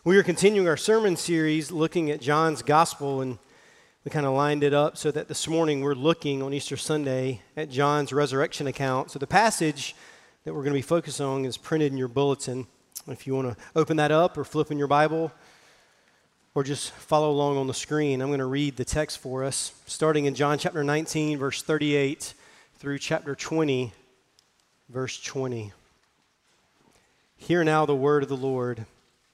We are continuing our sermon series looking at John's gospel, and we kind of lined it up so that this morning we're looking on Easter Sunday at John's resurrection account. So the passage that we're going to be focused on is printed in your bulletin. If you want to open that up or flip in your Bible or just follow along on the screen, I'm going to read the text for us, starting in John chapter 19, verse 38 through chapter 20, verse 20. Hear now the word of the Lord.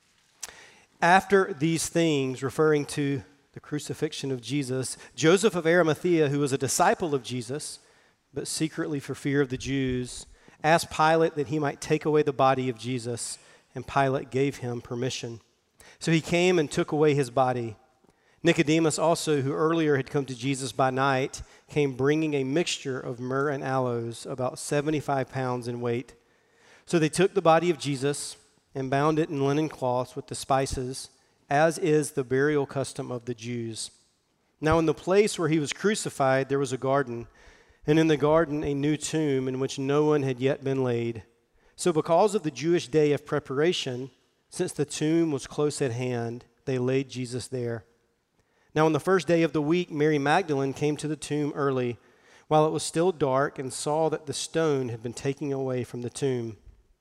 After these things, referring to the crucifixion of Jesus, Joseph of Arimathea, who was a disciple of Jesus, but secretly for fear of the Jews, asked Pilate that he might take away the body of Jesus, and Pilate gave him permission. So he came and took away his body. Nicodemus also, who earlier had come to Jesus by night, came bringing a mixture of myrrh and aloes, about 75 pounds in weight. So they took the body of Jesus and bound it in linen cloths with the spices, as is the burial custom of the Jews. Now in the place where he was crucified there was a garden, and in the garden a new tomb in which no one had yet been laid. So because of the Jewish day of preparation, since the tomb was close at hand, they laid Jesus there. Now on the first day of the week, Mary Magdalene came to the tomb early, while it was still dark, and saw that the stone had been taken away from the tomb.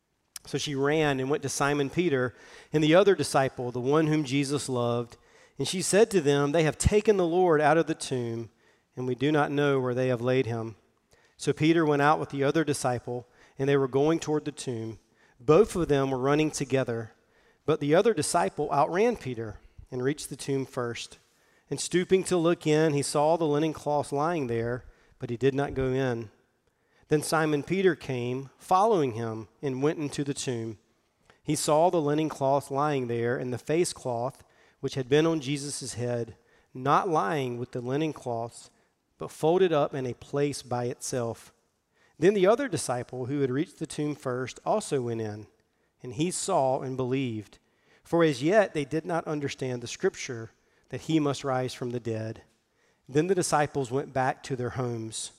So she ran and went to Simon Peter and the other disciple, the one whom Jesus loved. And she said to them, "They have taken the Lord out of the tomb, and we do not know where they have laid him." So Peter went out with the other disciple, and they were going toward the tomb. Both of them were running together, but the other disciple outran Peter and reached the tomb first. And stooping to look in, he saw the linen cloths lying there, but he did not go in. Then Simon Peter came, following him, and went into the tomb. He saw the linen cloth lying there, and the face cloth, which had been on Jesus' head, not lying with the linen cloths, but folded up in a place by itself. Then the other disciple, who had reached the tomb first, also went in, and he saw and believed. For as yet they did not understand the scripture, that he must rise from the dead. Then the disciples went back to their homes.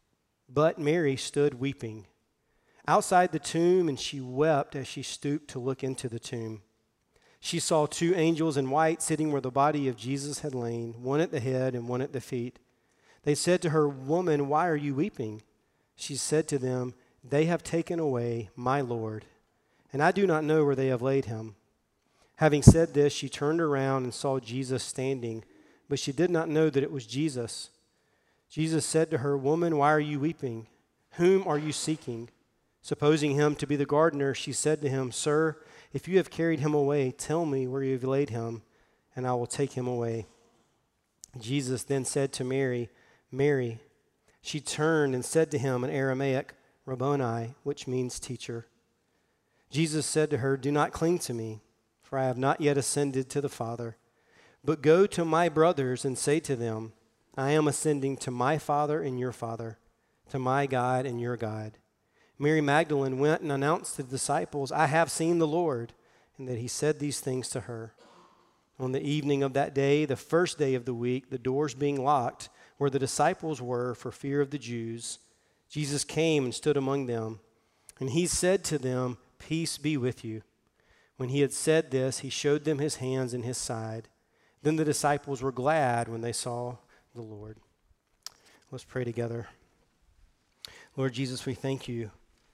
But Mary stood weeping outside the tomb, and she wept as she stooped to look into the tomb. She saw two angels in white sitting where the body of Jesus had lain, one at the head and one at the feet. They said to her, "Woman, why are you weeping?" She said to them, "They have taken away my Lord, and I do not know where they have laid him." Having said this, she turned around and saw Jesus standing, but she did not know that it was Jesus. Jesus said to her, "Woman, why are you weeping? Whom are you seeking?" Supposing him to be the gardener, she said to him, "Sir, if you have carried him away, tell me where you have laid him, and I will take him away." Jesus then said to Mary, "Mary." She turned and said to him in Aramaic, "Rabboni," which means teacher. Jesus said to her, "Do not cling to me, for I have not yet ascended to the Father. But go to my brothers and say to them, I am ascending to my Father and your Father, to my God and your God." Mary Magdalene went and announced to the disciples, "I have seen the Lord," and that he said these things to her. On the evening of that day, the first day of the week, the doors being locked where the disciples were for fear of the Jews, Jesus came and stood among them. And he said to them, "Peace be with you." When he had said this, he showed them his hands and his side. Then the disciples were glad when they saw the Lord. Let's pray together. Lord Jesus, we thank you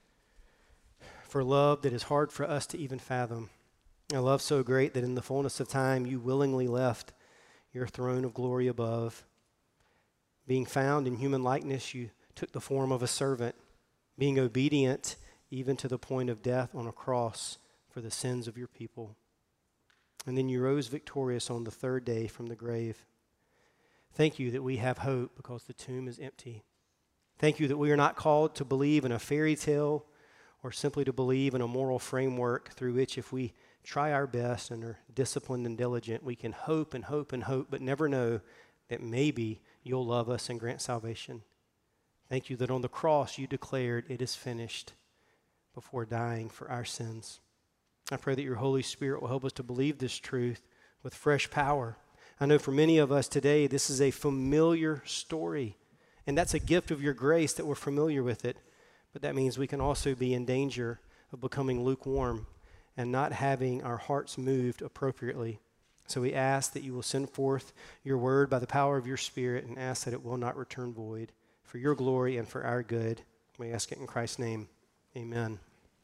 for love that is hard for us to even fathom. A love so great that in the fullness of time you willingly left your throne of glory above. Being found in human likeness, you took the form of a servant, being obedient even to the point of death on a cross for the sins of your people. And then you rose victorious on the third day from the grave. Thank you that we have hope because the tomb is empty. Thank you that we are not called to believe in a fairy tale or simply to believe in a moral framework through which, if we try our best and are disciplined and diligent, we can hope and hope and hope, but never know that maybe you'll love us and grant salvation. Thank you that on the cross you declared it is finished before dying for our sins. I pray that your Holy Spirit will help us to believe this truth with fresh power. I know for many of us today, this is a familiar story, and that's a gift of your grace that we're familiar with it, but that means we can also be in danger of becoming lukewarm and not having our hearts moved appropriately. So we ask that you will send forth your word by the power of your Spirit and ask that it will not return void for your glory and for our good. We ask it in Christ's name. Amen.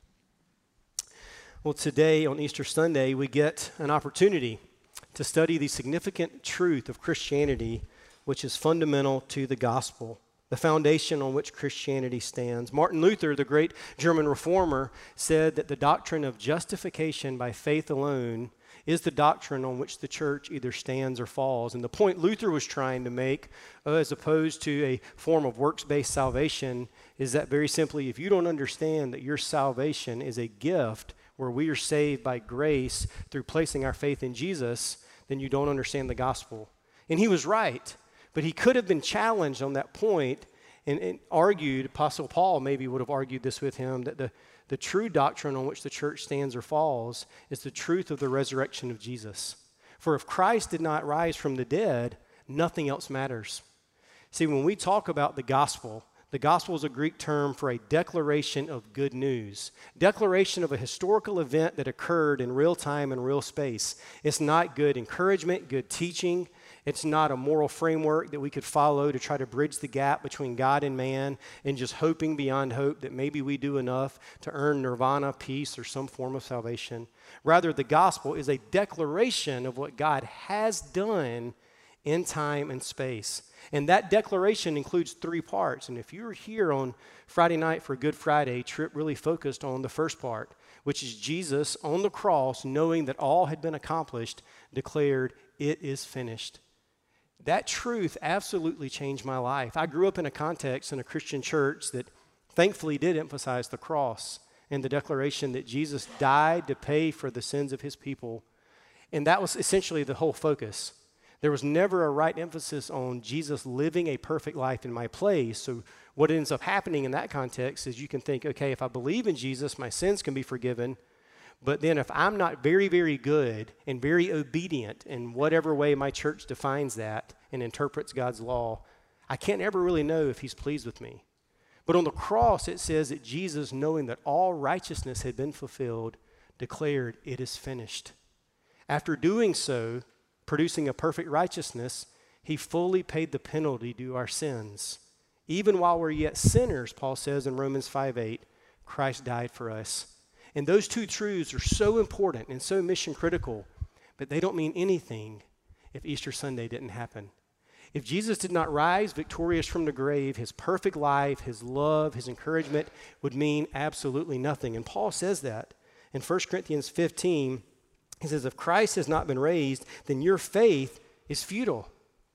Well, today on Easter Sunday, we get an opportunity to study the significant truth of Christianity, which is fundamental to the gospel, the foundation on which Christianity stands. Martin Luther, the great German reformer, said that the doctrine of justification by faith alone is the doctrine on which the church either stands or falls. And the point Luther was trying to make, as opposed to a form of works-based salvation, is that very simply, if you don't understand that your salvation is a gift where we are saved by grace through placing our faith in Jesus, then you don't understand the gospel. And he was right, but he could have been challenged on that point and argued, Apostle Paul maybe would have argued this with him, that the true doctrine on which the church stands or falls is the truth of the resurrection of Jesus. For if Christ did not rise from the dead, nothing else matters. See, when we talk about the gospel is a Greek term for a declaration of good news, declaration of a historical event that occurred in real time and real space. It's not good encouragement, good teaching. It's not a moral framework that we could follow to try to bridge the gap between God and man and just hoping beyond hope that maybe we do enough to earn nirvana, peace, or some form of salvation. Rather, the gospel is a declaration of what God has done in time and space. And that declaration includes three parts. And if you were here on Friday night for Good Friday, Tripp really focused on the first part, which is Jesus on the cross, knowing that all had been accomplished, declared, "It is finished." That truth absolutely changed my life. I grew up in a context in a Christian church that thankfully did emphasize the cross and the declaration that Jesus died to pay for the sins of his people. And that was essentially the whole focus. There was never a right emphasis on Jesus living a perfect life in my place. So what ends up happening in that context is you can think, okay, if I believe in Jesus, my sins can be forgiven. But then if I'm not very, very good and very obedient in whatever way my church defines that and interprets God's law, I can't ever really know if he's pleased with me. But on the cross, it says that Jesus, knowing that all righteousness had been fulfilled, declared, "It is finished." After doing so, producing a perfect righteousness, he fully paid the penalty due our sins. Even while we're yet sinners, Paul says in Romans 5:8, Christ died for us. And those two truths are so important and so mission critical, but they don't mean anything if Easter Sunday didn't happen. If Jesus did not rise victorious from the grave, his perfect life, his love, his encouragement would mean absolutely nothing. And Paul says that in 1 Corinthians 15. He says, if Christ has not been raised, then your faith is futile.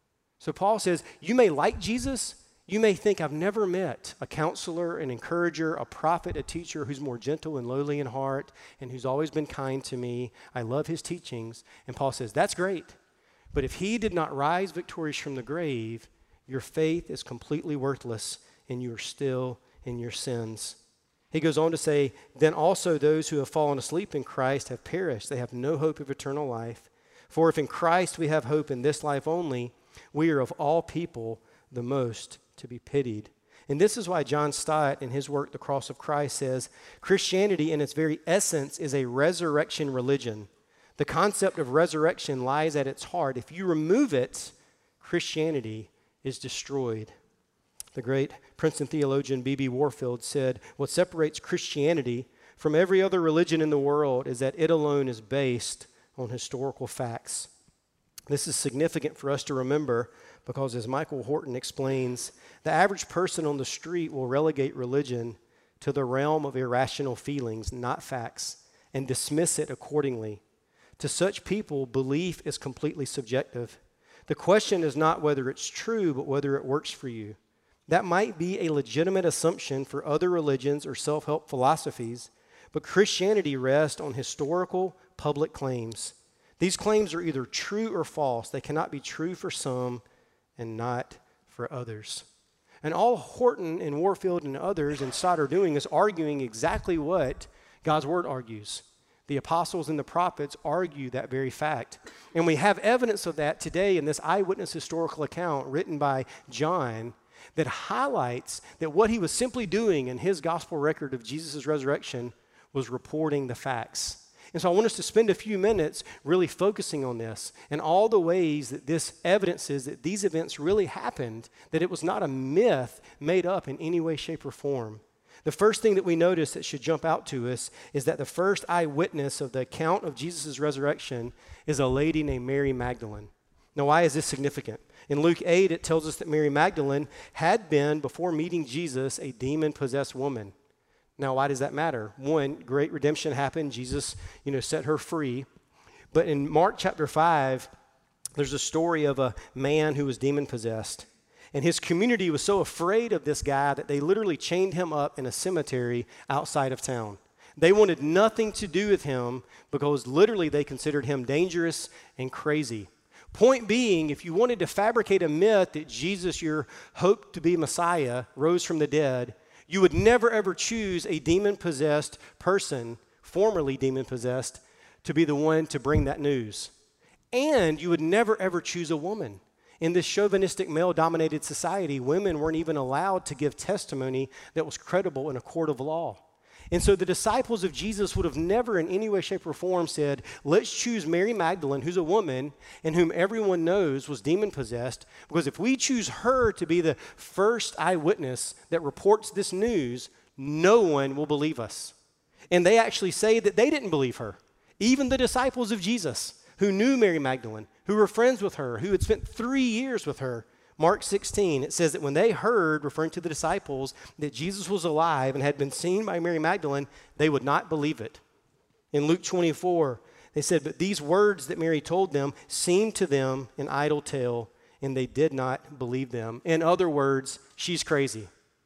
So Paul says, you may like Jesus. You may think, I've never met a counselor, an encourager, a prophet, a teacher who's more gentle and lowly in heart and who's always been kind to me. I love his teachings. And Paul says, that's great. But if he did not rise victorious from the grave, your faith is completely worthless and you are still in your sins. He goes on to say, then also those who have fallen asleep in Christ have perished. They have no hope of eternal life. For if in Christ we have hope in this life only, we are of all people the most to be pitied. And this is why John Stott, in his work, The Cross of Christ, says, Christianity in its very essence is a resurrection religion. The concept of resurrection lies at its heart. If you remove it, Christianity is destroyed. The great Princeton theologian B.B. Warfield said, what separates Christianity from every other religion in the world is that it alone is based on historical facts. This is significant for us to remember because, as Michael Horton explains, the average person on the street will relegate religion to the realm of irrational feelings, not facts, and dismiss it accordingly. To such people, belief is completely subjective. The question is not whether it's true, but whether it works for you. That might be a legitimate assumption for other religions or self-help philosophies, but Christianity rests on historical public claims. These claims are either true or false. They cannot be true for some and not for others. And all Horton and Warfield and others and Stott are doing is arguing exactly what God's Word argues. The apostles and the prophets argue that very fact. And we have evidence of that today in this eyewitness historical account written by John that highlights that what he was simply doing in his gospel record of Jesus' resurrection was reporting the facts. And so I want us to spend a few minutes really focusing on this and all the ways that this evidences that these events really happened, that it was not a myth made up in any way, shape, or form. The first thing that we notice that should jump out to us is that the first eyewitness of the account of Jesus' resurrection is a lady named Mary Magdalene. Now, why is this significant? In Luke 8, it tells us that Mary Magdalene had been, before meeting Jesus, a demon-possessed woman. Now, why does that matter? One, great redemption happened. Jesus, set her free. But in Mark chapter 5, there's a story of a man who was demon-possessed. And his community was so afraid of this guy that they literally chained him up in a cemetery outside of town. They wanted nothing to do with him because literally they considered him dangerous and crazy. Point being, if you wanted to fabricate a myth that Jesus, your hope to be Messiah, rose from the dead, you would never ever choose a demon-possessed person, formerly demon-possessed, to be the one to bring that news. And you would never ever choose a woman. In this chauvinistic male-dominated society, women weren't even allowed to give testimony that was credible in a court of law. And so the disciples of Jesus would have never in any way, shape, or form said, let's choose Mary Magdalene, who's a woman and whom everyone knows was demon-possessed, because if we choose her to be the first eyewitness that reports this news, no one will believe us. And they actually say that they didn't believe her. Even the disciples of Jesus, who knew Mary Magdalene, who were friends with her, who had spent 3 years with her. Mark 16, it says that when they heard, referring to the disciples, that Jesus was alive and had been seen by Mary Magdalene, they would not believe it. In Luke 24, they said, but these words that Mary told them seemed to them an idle tale, and they did not believe them. In other words, she's crazy.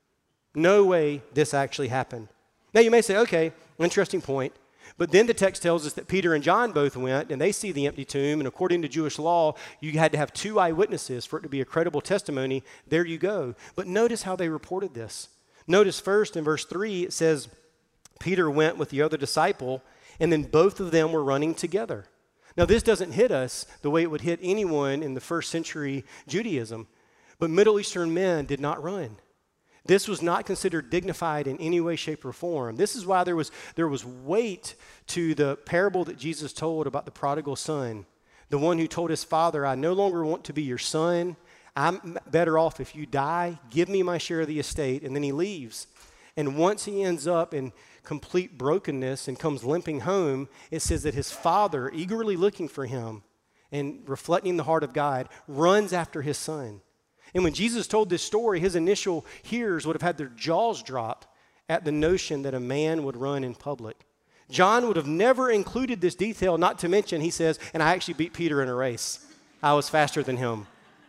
No way this actually happened. Now you may say, okay, interesting point. But then the text tells us that Peter and John both went, and they see the empty tomb, and according to Jewish law, you had to have 2 eyewitnesses for it to be a credible testimony. There you go. But notice how they reported this. Notice first in verse 3, it says, Peter went with the other disciple, and then both of them were running together. Now, this doesn't hit us the way it would hit anyone in the first century Judaism, but Middle Eastern men did not run. This was not considered dignified in any way, shape, or form. This is why there was weight to the parable that Jesus told about the prodigal son, the one who told his father, I no longer want to be your son. I'm better off if you die. Give me my share of the estate. And then he leaves. And once he ends up in complete brokenness and comes limping home, it says that his father, eagerly looking for him and reflecting the heart of God, runs after his son. And when Jesus told this story, his initial hearers would have had their jaws drop at the notion that a man would run in public. John would have never included this detail, not to mention, he says, and I actually beat Peter in a race. I was faster than him.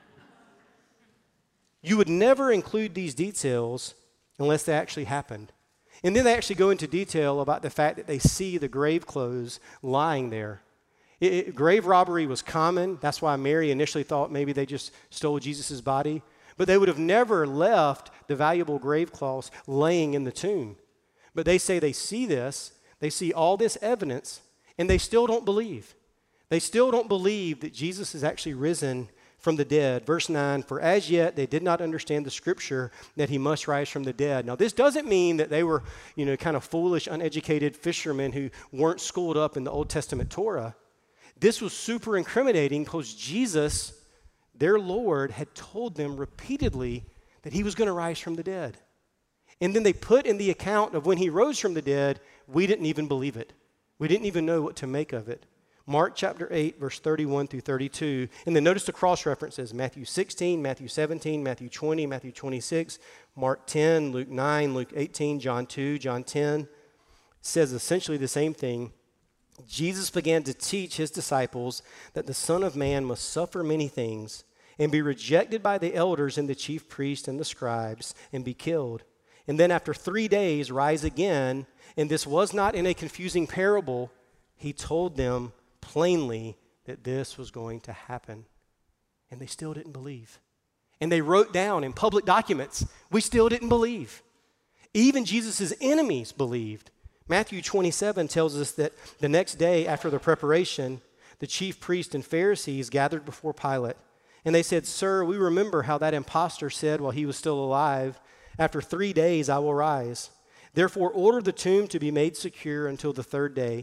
You would never include these details unless they actually happened. And then they actually go into detail about the fact that they see the grave clothes lying there. Grave robbery was common. That's why Mary initially thought maybe they just stole Jesus' body. But they would have never left the valuable grave cloths laying in the tomb. But they say they see this, they see all this evidence, and they still don't believe. They still don't believe that Jesus is actually risen from the dead. Verse 9, for as yet they did not understand the scripture that he must rise from the dead. Now, this doesn't mean that they were, kind of foolish, uneducated fishermen who weren't schooled up in the Old Testament Torah. This was super incriminating because Jesus, their Lord, had told them repeatedly that he was going to rise from the dead. And then they put in the account of when he rose from the dead, we didn't even believe it. We didn't even know what to make of it. Mark chapter 8, verse 31 through 32. And then notice the cross references, Matthew 16, Matthew 17, Matthew 20, Matthew 26, Mark 10, Luke 9, Luke 18, John 2, John 10. It says essentially the same thing. Jesus began to teach his disciples that the Son of Man must suffer many things and be rejected by the elders and the chief priests and the scribes and be killed. And then after 3 days rise again. And this was not in a confusing parable. He told them plainly that this was going to happen. And they still didn't believe. And they wrote down in public documents, we still didn't believe. Even Jesus' enemies believed. Matthew 27 tells us that the next day after the preparation, the chief priests and Pharisees gathered before Pilate. And they said, Sir, we remember how that impostor said while he was still alive, after 3 days I will rise. Therefore order the tomb to be made secure until the 3rd day,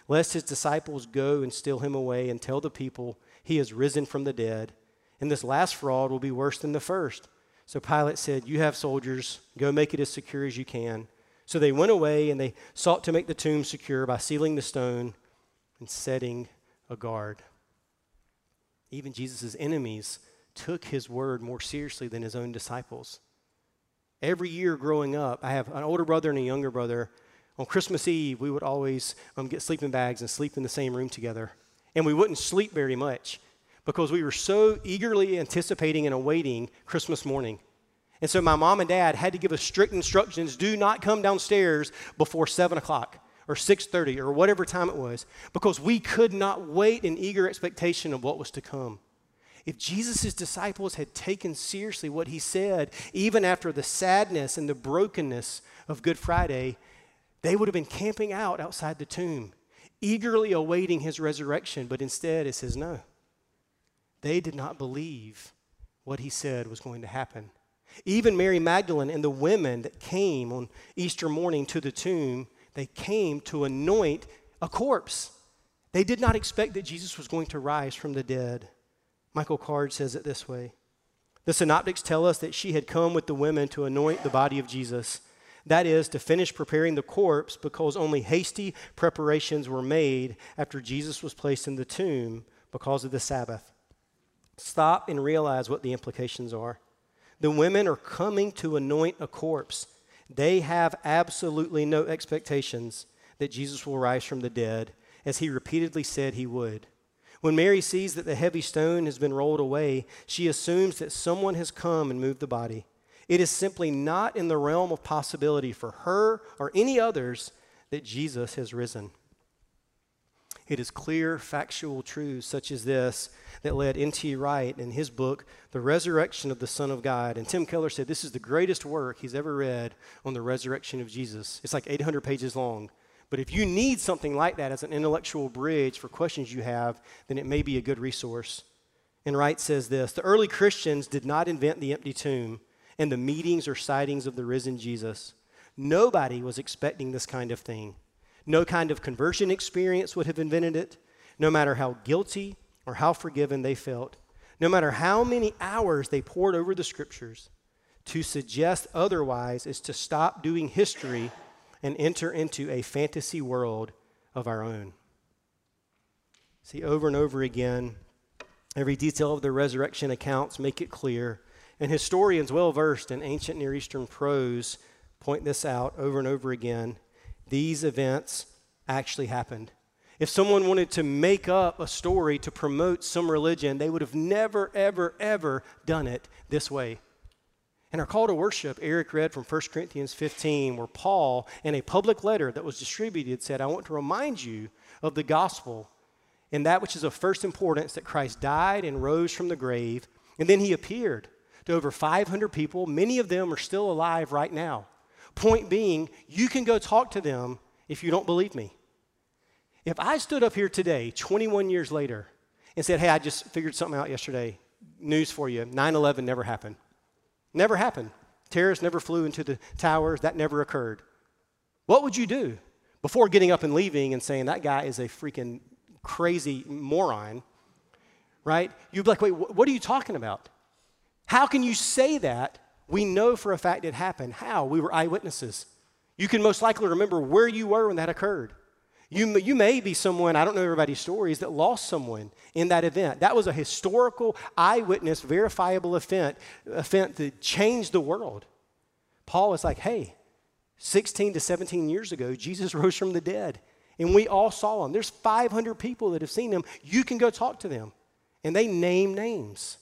lest his disciples go and steal him away and tell the people he has risen from the dead. And this last fraud will be worse than the first." So Pilate said, "You have soldiers, go make it as secure as you can." So they went away and they sought to make the tomb secure by sealing the stone and setting a guard. Even Jesus' enemies took his word more seriously than his own disciples. Every year growing up, I have an older brother and a younger brother. On Christmas Eve, we would always get sleeping bags and sleep in the same room together. And we wouldn't sleep very much because we were so eagerly anticipating and awaiting Christmas morning. And so my mom and dad had to give us strict instructions: do not come downstairs before 7 o'clock or 6:30 or whatever time it was, because we could not wait in eager expectation of what was to come. If Jesus' disciples had taken seriously what he said, even after the sadness and the brokenness of Good Friday, they would have been camping out outside the tomb, eagerly awaiting his resurrection. But instead, it says no. They did not believe what he said was going to happen. Even Mary Magdalene and the women that came on Easter morning to the tomb, they came to anoint a corpse. They did not expect that Jesus was going to rise from the dead. Michael Card says it this way: the synoptics tell us that she had come with the women to anoint the body of Jesus. That is, to finish preparing the corpse, because only hasty preparations were made after Jesus was placed in the tomb because of the Sabbath. Stop and realize what the implications are. The women are coming to anoint a corpse. They have absolutely no expectations that Jesus will rise from the dead, as he repeatedly said he would. When Mary sees that the heavy stone has been rolled away, she assumes that someone has come and moved the body. It is simply not in the realm of possibility for her or any others that Jesus has risen. It is clear, factual truths such as this that led N.T. Wright in his book, The Resurrection of the Son of God. And Tim Keller said this is the greatest work he's ever read on the resurrection of Jesus. It's like 800 pages long. But if you need something like that as an intellectual bridge for questions you have, then it may be a good resource. And Wright says this: the early Christians did not invent the empty tomb and the meetings or sightings of the risen Jesus. Nobody was expecting this kind of thing. No kind of conversion experience would have invented it, no matter how guilty or how forgiven they felt, no matter how many hours they poured over the scriptures. To suggest otherwise is to stop doing history and enter into a fantasy world of our own. See, over and over again, every detail of the resurrection accounts make it clear, and historians well-versed in ancient Near Eastern prose point this out over and over again. These events actually happened. If someone wanted to make up a story to promote some religion, they would have never, ever, ever done it this way. In our call to worship, Eric read from 1 Corinthians 15, where Paul, in a public letter that was distributed, said, "I want to remind you of the gospel and that which is of first importance, that Christ died and rose from the grave, and then he appeared to over 500 people. Many of them are still alive right now." Point being, you can go talk to them if you don't believe me. If I stood up here today, 21 years later, and said, "Hey, I just figured something out yesterday. News for you, 9/11 never happened." Never happened. Terrorists never flew into the towers. That never occurred. What would you do before getting up and leaving and saying, "That guy is a freaking crazy moron," right? You'd be like, "Wait, what are you talking about? How can you say that? We know for a fact it happened." How? We were eyewitnesses. You can most likely remember where you were when that occurred. You may be someone, I don't know everybody's stories, that lost someone in that event. That was a historical, eyewitness, verifiable event that changed the world. Paul is like, hey, 16 to 17 years ago, Jesus rose from the dead, and we all saw him. There's 500 people that have seen him. You can go talk to them, and they name names.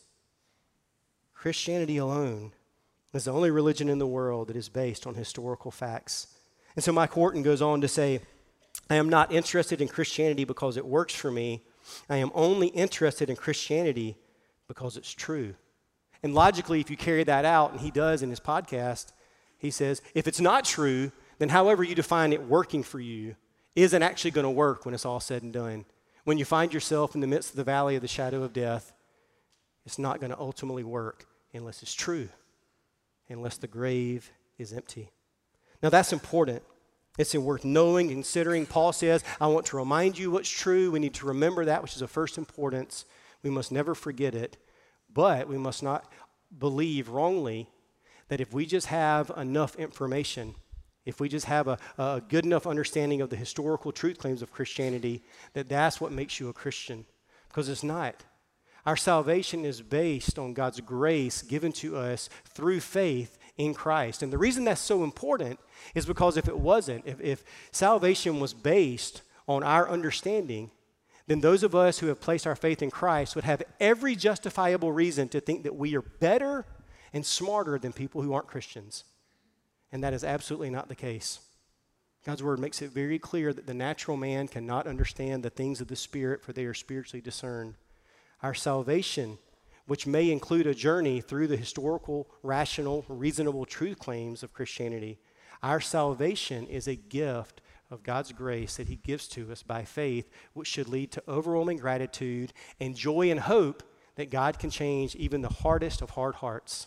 Christianity alone is the only religion in the world that is based on historical facts. And so Mike Horton goes on to say, "I am not interested in Christianity because it works for me. I am only interested in Christianity because it's true." And logically, if you carry that out, and he does in his podcast, he says, if it's not true, then however you define it working for you isn't actually going to work when it's all said and done. When you find yourself in the midst of the valley of the shadow of death, it's not going to ultimately work unless it's true, unless the grave is empty. Now that's important. It's worth knowing, considering. Paul says, I want to remind you what's true. We need to remember that, which is of first importance. We must never forget it. But we must not believe wrongly that if we just have enough information, if we just have a good enough understanding of the historical truth claims of Christianity, that that's what makes you a Christian. Because it's not. Our salvation is based on God's grace given to us through faith in Christ. And the reason that's so important is because if it wasn't, if salvation was based on our understanding, then those of us who have placed our faith in Christ would have every justifiable reason to think that we are better and smarter than people who aren't Christians. And that is absolutely not the case. God's word makes it very clear that the natural man cannot understand the things of the Spirit, for they are spiritually discerned. Our salvation, which may include a journey through the historical, rational, reasonable truth claims of Christianity, our salvation is a gift of God's grace that he gives to us by faith, which should lead to overwhelming gratitude and joy and hope that God can change even the hardest of hard hearts.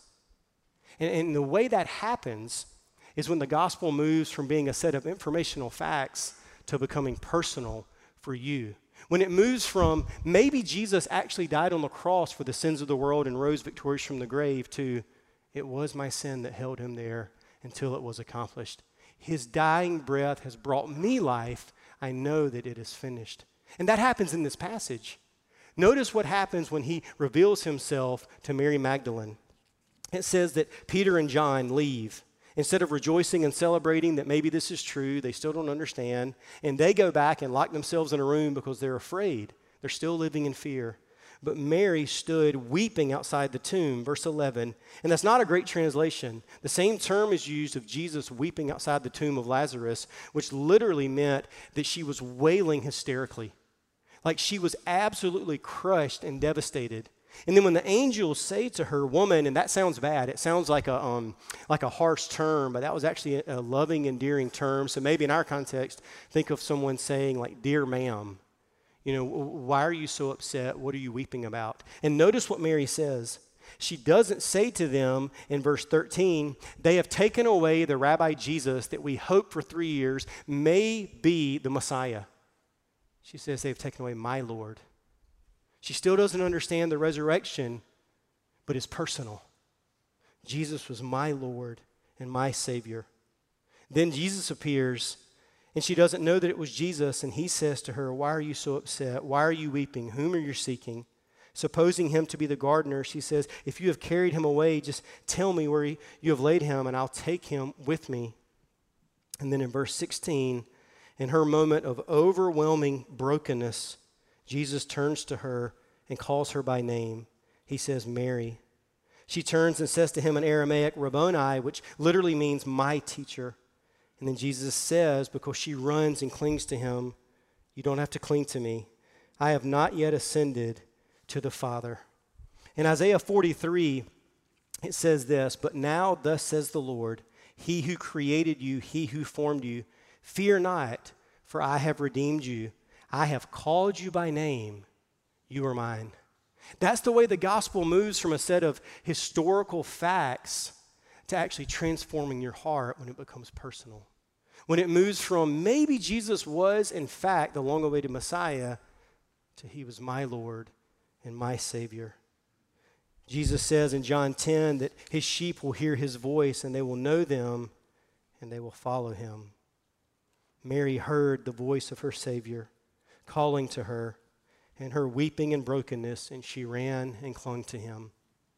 And the way that happens is when the gospel moves from being a set of informational facts to becoming personal for you. When it moves from maybe Jesus actually died on the cross for the sins of the world and rose victorious from the grave to it was my sin that held him there until it was accomplished. His dying breath has brought me life. I know that it is finished. And that happens in this passage. Notice what happens when he reveals himself to Mary Magdalene. It says that Peter and John leave. Instead of rejoicing and celebrating that maybe this is true, they still don't understand, and they go back and lock themselves in a room because they're afraid. They're still living in fear. But Mary stood weeping outside the tomb, verse 11, and that's not a great translation. The same term is used of Jesus weeping outside the tomb of Lazarus, which literally meant that she was wailing hysterically, like she was absolutely crushed and devastated. And then when the angels say to her, woman, and that sounds bad, it sounds like a harsh term, but that was actually a loving, endearing term. So maybe in our context, think of someone saying like, dear ma'am, you know, why are you so upset? What are you weeping about? And notice what Mary says. She doesn't say to them in verse 13, they have taken away the Rabbi Jesus that we hoped for 3 years may be the Messiah. She says they've taken away my Lord. She still doesn't understand the resurrection, but it's personal. Jesus was my Lord and my Savior. Then Jesus appears, and she doesn't know that it was Jesus, and he says to her, why are you so upset? Why are you weeping? Whom are you seeking? Supposing him to be the gardener, she says, if you have carried him away, just tell me where you have laid him, and I'll take him with me. And then in verse 16, in her moment of overwhelming brokenness, Jesus turns to her and calls her by name. He says, Mary. She turns and says to him in Aramaic, Rabboni, which literally means my teacher. And then Jesus says, because she runs and clings to him, you don't have to cling to me. I have not yet ascended to the Father. In Isaiah 43, it says this, but now thus says the Lord, he who created you, he who formed you, fear not, for I have redeemed you. I have called you by name. You are mine. That's the way the gospel moves from a set of historical facts to actually transforming your heart when it becomes personal. When it moves from maybe Jesus was, in fact, the long-awaited Messiah to he was my Lord and my Savior. Jesus says in John 10 that his sheep will hear his voice and they will know them and they will follow him. Mary heard the voice of her Savior calling to her, and her weeping and brokenness, and she ran and clung to him.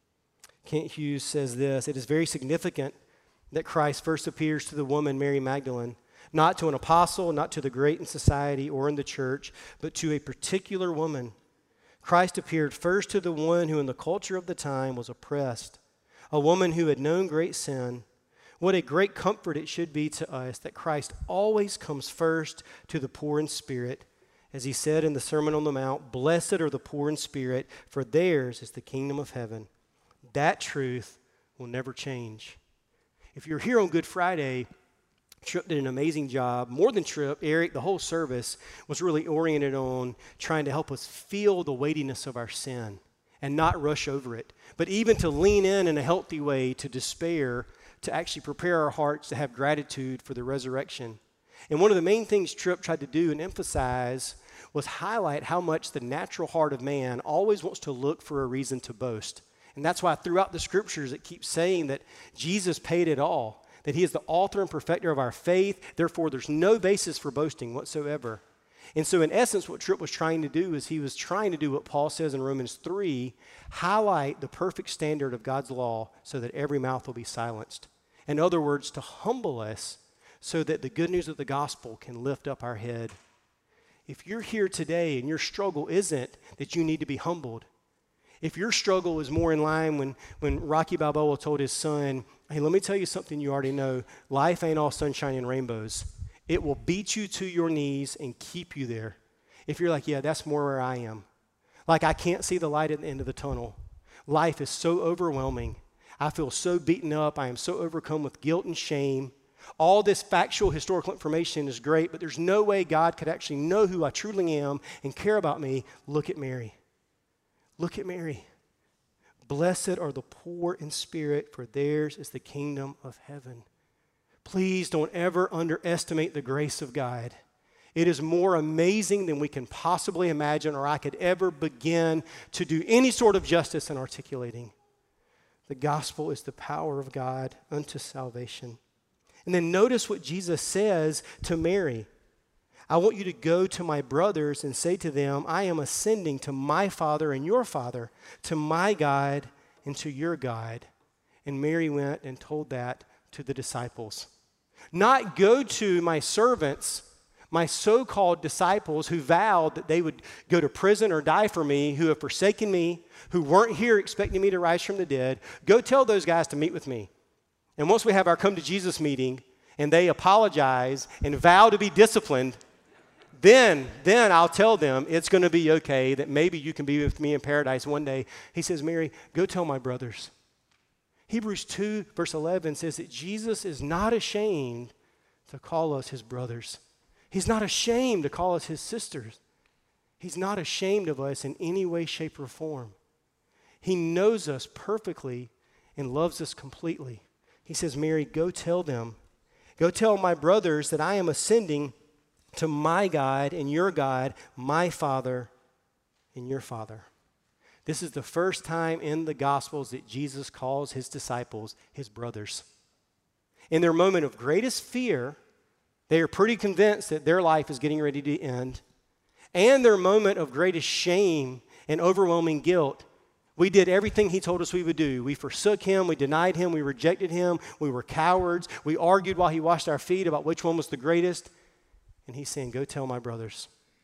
Kent Hughes says this, it is very significant that Christ first appears to the woman Mary Magdalene, not to an apostle, not to the great in society or in the church, but to a particular woman. Christ appeared first to the one who in the culture of the time was oppressed, a woman who had known great sin. What a great comfort it should be to us that Christ always comes first to the poor in spirit. As he said in the Sermon on the Mount, blessed are the poor in spirit, for theirs is the kingdom of heaven. That truth will never change. If you're here on Good Friday, Tripp did an amazing job. More than Tripp, Eric, the whole service was really oriented on trying to help us feel the weightiness of our sin and not rush over it, but even to lean in a healthy way to despair, to actually prepare our hearts to have gratitude for the resurrection. And one of the main things Tripp tried to do and emphasize was highlight how much the natural heart of man always wants to look for a reason to boast. And that's why throughout the scriptures it keeps saying that Jesus paid it all, that he is the author and perfecter of our faith. Therefore, there's no basis for boasting whatsoever. And so in essence, what Tripp was trying to do is he was trying to do what Paul says in Romans 3, highlight the perfect standard of God's law so that every mouth will be silenced. In other words, to humble us so that the good news of the gospel can lift up our head. If you're here today and your struggle isn't that you need to be humbled, if your struggle is more in line when Rocky Balboa told his son, hey, let me tell you something you already know, life ain't all sunshine and rainbows. It will beat you to your knees and keep you there. If you're like, yeah, that's more where I am. Like I can't see the light at the end of the tunnel. Life is so overwhelming. I feel so beaten up. I am so overcome with guilt and shame. All this factual historical information is great, but there's no way God could actually know who I truly am and care about me. Look at Mary. Look at Mary. Blessed are the poor in spirit, for theirs is the kingdom of heaven. Please don't ever underestimate the grace of God. It is more amazing than we can possibly imagine or I could ever begin to do any sort of justice in articulating. The gospel is the power of God unto salvation. And then notice what Jesus says to Mary. I want you to go to my brothers and say to them, I am ascending to my Father and your Father, to my God and to your God. And Mary went and told that to the disciples. Not go to my servants, my so-called disciples who vowed that they would go to prison or die for me, who have forsaken me, who weren't here expecting me to rise from the dead. Go tell those guys to meet with me. And once we have our come to Jesus meeting and they apologize and vow to be disciplined, then I'll tell them it's going to be okay, that maybe you can be with me in paradise one day. He says, Mary, go tell my brothers. Hebrews 2, verse 11 says that Jesus is not ashamed to call us his brothers. He's not ashamed to call us his sisters. He's not ashamed of us in any way, shape, or form. He knows us perfectly and loves us completely. He says, Mary, go tell them. Go tell my brothers that I am ascending to my God and your God, my Father and your Father. This is the first time in the Gospels that Jesus calls his disciples his brothers. In their moment of greatest fear, they are pretty convinced that their life is getting ready to end. And their moment of greatest shame and overwhelming guilt, we did everything he told us we would do. We forsook him, we denied him, we rejected him, we were cowards, we argued while he washed our feet about which one was the greatest. And he's saying, go tell my brothers.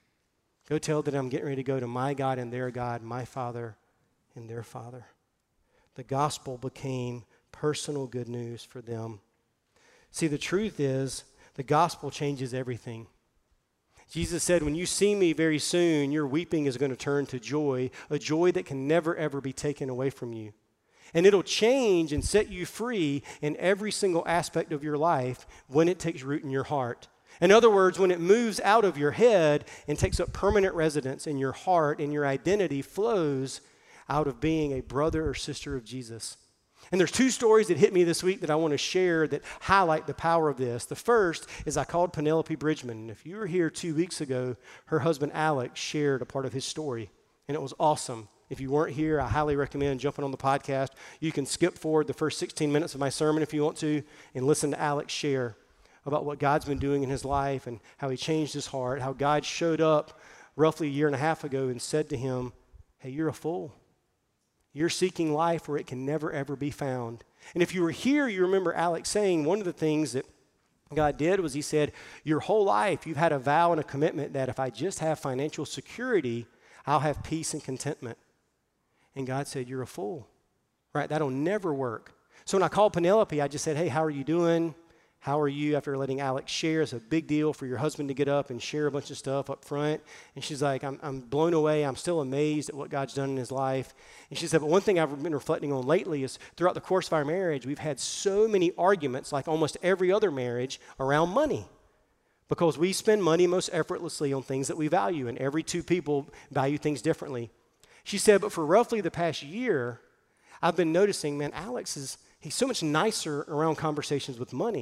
Go tell that I'm getting ready to go to my God and their God, my Father and their Father. The gospel became personal good news for them. See, the truth is, the gospel changes everything. Jesus said, when you see me very soon, your weeping is going to turn to joy, a joy that can never, ever be taken away from you. And it'll change and set you free in every single aspect of your life when it takes root in your heart. In other words, when it moves out of your head and takes up permanent residence in your heart and your identity flows out of being a brother or sister of Jesus. And there's two stories that hit me this week that I want to share that highlight the power of this. The first is I called Penelope Bridgman. And if you were here 2 weeks ago, her husband Alex shared a part of his story. And it was awesome. If you weren't here, I highly recommend jumping on the podcast. You can skip forward the first 16 minutes of my sermon if you want to and listen to Alex share about what God's been doing in his life and how he changed his heart, how God showed up roughly a year and a half ago and said to him, hey, you're a fool. You're seeking life where it can never, ever be found. And if you were here, you remember Alex saying one of the things that God did was he said, your whole life you've had a vow and a commitment that if I just have financial security, I'll have peace and contentment. And God said, you're a fool, right? That'll never work. So when I called Penelope, I just said, hey, how are you doing? How are you after letting Alex share? It's a big deal for your husband to get up and share a bunch of stuff up front. And she's like, I'm blown away. I'm still amazed at what God's done in his life. And she said, but one thing I've been reflecting on lately is throughout the course of our marriage, we've had so many arguments, like almost every other marriage, around money. Because we spend money most effortlessly on things that we value, and every two people value things differently. She said, but for roughly the past year, I've been noticing, man, he's so much nicer around conversations with money.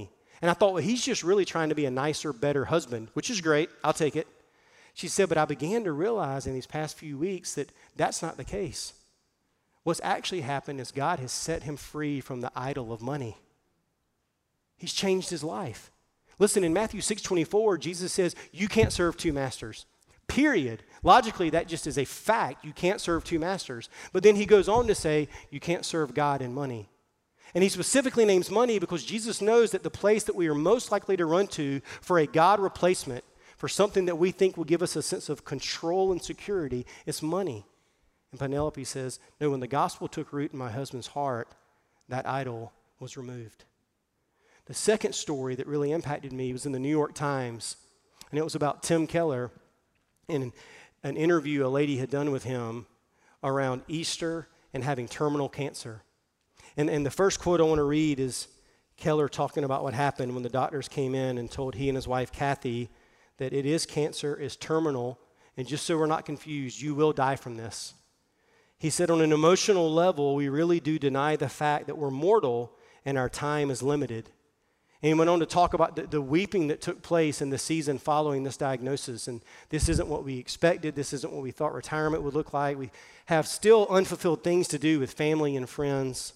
And I thought, well, he's just really trying to be a nicer, better husband, which is great. I'll take it. She said, but I began to realize in these past few weeks that that's not the case. What's actually happened is God has set him free from the idol of money. He's changed his life. Listen, in Matthew 6:24, Jesus says, you can't serve two masters. Period. Logically, that just is a fact. You can't serve two masters. But then he goes on to say, you can't serve God and money. And he specifically names money because Jesus knows that the place that we are most likely to run to for a God replacement, for something that we think will give us a sense of control and security, is money. And Penelope says, no, when the gospel took root in my husband's heart, that idol was removed. The second story that really impacted me was in the New York Times, and it was about Tim Keller in an interview a lady had done with him around Easter and having terminal cancer. And the first quote I want to read is Keller talking about what happened when the doctors came in and told he and his wife, Kathy, that it is cancer, is terminal, and just so we're not confused, you will die from this. He said, on an emotional level, we really do deny the fact that we're mortal and our time is limited. And he went on to talk about the weeping that took place in the season following this diagnosis. And this isn't what we expected. This isn't what we thought retirement would look like. We have still unfulfilled things to do with family and friends.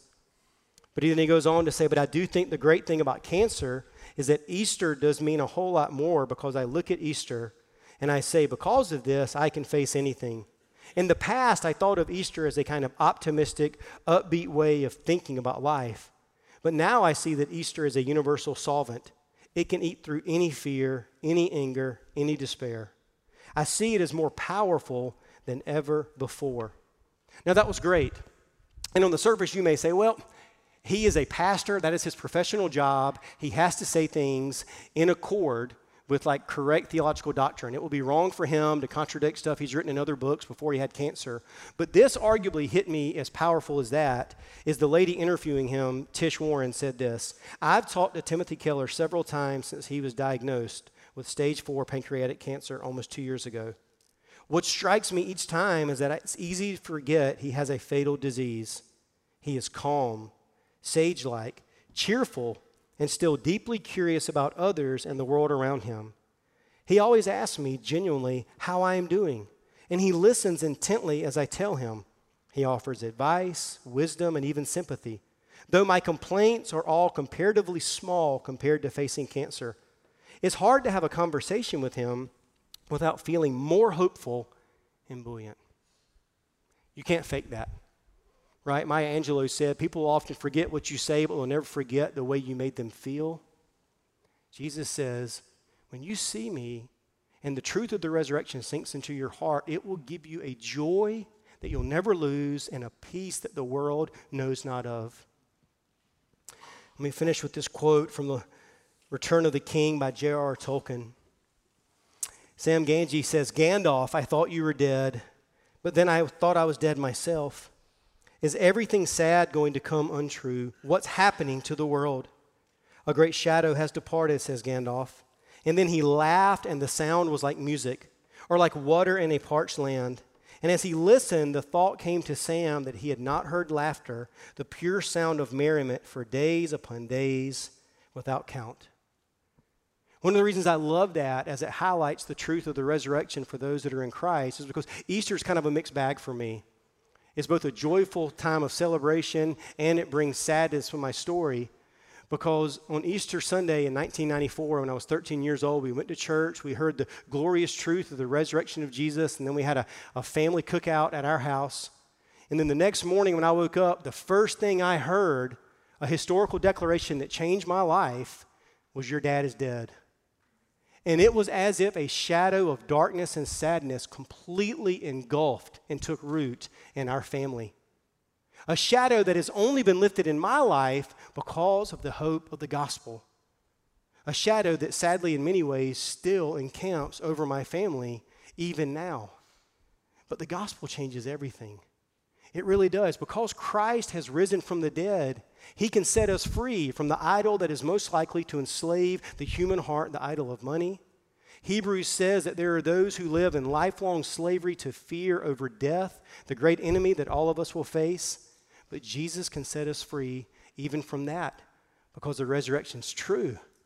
But then he goes on to say, but I do think the great thing about cancer is that Easter does mean a whole lot more, because I look at Easter and I say, because of this, I can face anything. In the past, I thought of Easter as a kind of optimistic, upbeat way of thinking about life. But now I see that Easter is a universal solvent. It can eat through any fear, any anger, any despair. I see it as more powerful than ever before. Now, that was great. And on the surface, you may say, well, he is a pastor. That is his professional job. He has to say things in accord with correct theological doctrine. It will be wrong for him to contradict stuff he's written in other books before he had cancer. But this arguably hit me as powerful as that, is the lady interviewing him, Tish Warren, said this: I've talked to Timothy Keller several times since he was diagnosed with stage 4 pancreatic cancer almost 2 years ago. What strikes me each time is that it's easy to forget he has a fatal disease. He is calm, sage-like, cheerful, and still deeply curious about others and the world around him. He always asks me genuinely how I am doing, and he listens intently as I tell him. He offers advice, wisdom, and even sympathy, though my complaints are all comparatively small compared to facing cancer. It's hard to have a conversation with him without feeling more hopeful and buoyant. You can't fake that. Right? Maya Angelou said, people often forget what you say, but will never forget the way you made them feel. Jesus says, when you see me and the truth of the resurrection sinks into your heart, it will give you a joy that you'll never lose and a peace that the world knows not of. Let me finish with this quote from The Return of the King by J.R.R. Tolkien. Sam Gamgee says, Gandalf, I thought you were dead, but then I thought I was dead myself. Is everything sad going to come untrue? What's happening to the world? A great shadow has departed, says Gandalf. And then he laughed, and the sound was like music, or like water in a parched land. And as he listened, the thought came to Sam that he had not heard laughter, the pure sound of merriment, for days upon days without count. One of the reasons I love that, as it highlights the truth of the resurrection for those that are in Christ, is because Easter is kind of a mixed bag for me. It's both a joyful time of celebration and it brings sadness from my story, because on Easter Sunday in 1994, when I was 13 years old, we went to church, we heard the glorious truth of the resurrection of Jesus, and then we had a family cookout at our house. And then the next morning when I woke up, the first thing I heard, a historical declaration that changed my life, was your dad is dead. And it was as if a shadow of darkness and sadness completely engulfed and took root in our family. A shadow that has only been lifted in my life because of the hope of the gospel. A shadow that sadly in many ways still encamps over my family even now. But the gospel changes everything. It really does. Because Christ has risen from the dead, he can set us free from the idol that is most likely to enslave the human heart, the idol of money. Hebrews says that there are those who live in lifelong slavery to fear over death, the great enemy that all of us will face. But Jesus can set us free even from that, because the resurrection is true.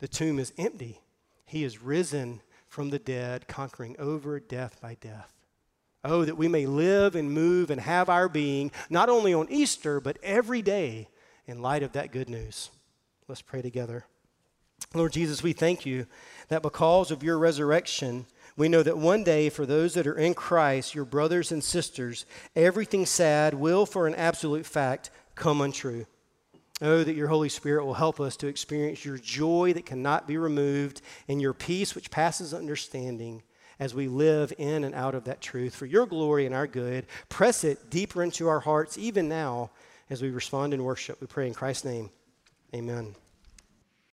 The tomb is empty. He is risen from the dead, conquering over death by death. Oh, that we may live and move and have our being, not only on Easter, but every day in light of that good news. Let's pray together. Lord Jesus, we thank you that because of your resurrection, we know that one day for those that are in Christ, your brothers and sisters, everything sad will, for an absolute fact, come untrue. Oh, that your Holy Spirit will help us to experience your joy that cannot be removed and your peace which passes understanding as we live in and out of that truth. For your glory and our good, press it deeper into our hearts even now as we respond in worship. We pray in Christ's name. Amen.